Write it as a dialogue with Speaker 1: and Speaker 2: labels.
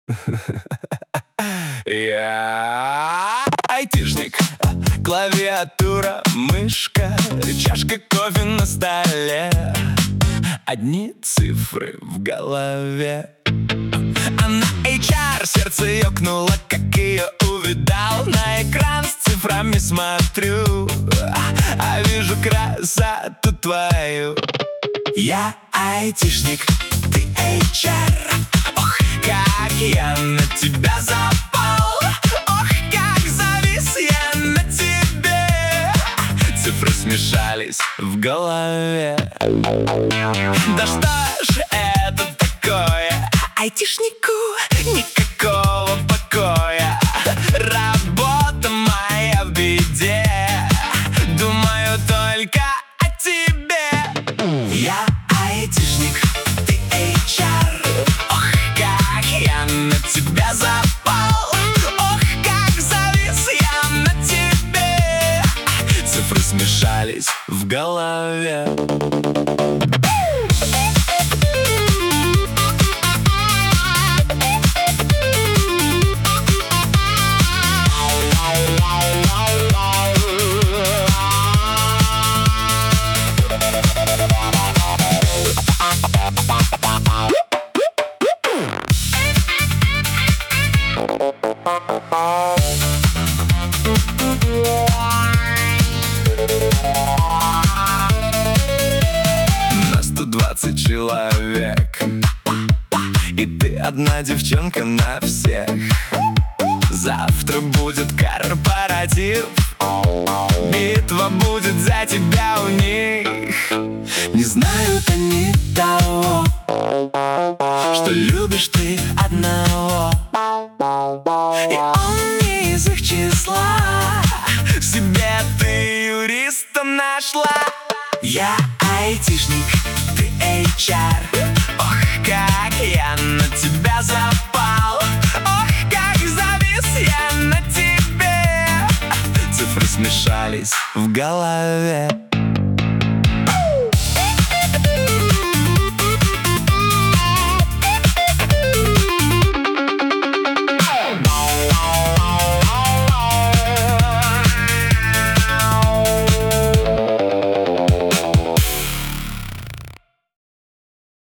Speaker 1: Я айтишник, клавиатура, мышка, чашка кофе на столе, одни цифры в голове. А на HR сердце ёкнуло, как ее увидал. На экран с цифрами смотрю, а вижу красоту твою. Я айтишник, ты HR. Ох, как я на тебя запал. Ох, как завис я на тебе. Цифры смешались в голове. Да что ж это такое? Айтишнику никакого покоя. Работа моя в беде. Думаю только о тебе. Я айтишник, ты HR. Ох, как я на тебя запал. Ох, как завис я на тебе. Цифры смешались в голове. Нас тут 20 человек, и ты одна девчонка на всех. Завтра будет корпоратив, битва будет за тебя у них. Не знают они того, что любишь ты одного, и он не из их числа. Себе ты юриста нашла. Я айтишник, ты HR. Ох, как я на тебя запал. Ох, как завис я на тебе. Цифры смешались в голове.